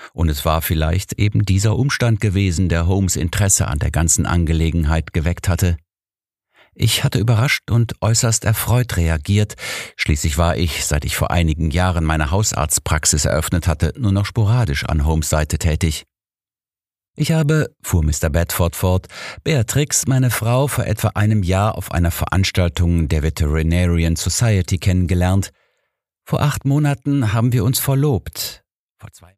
Und es war vielleicht eben dieser Umstand gewesen, der Holmes' Interesse an der ganzen Angelegenheit geweckt hatte. Ich hatte überrascht und äußerst erfreut reagiert. Schließlich war ich, seit ich vor einigen Jahren meine Hausarztpraxis eröffnet hatte, nur noch sporadisch an Holmes' Seite tätig. Ich habe, fuhr Mr. Bedford fort, Beatrix, meine Frau, vor etwa einem Jahr auf einer Veranstaltung der Veterinarian Society kennengelernt. Vor 8 Monaten haben wir uns verlobt. Vor 2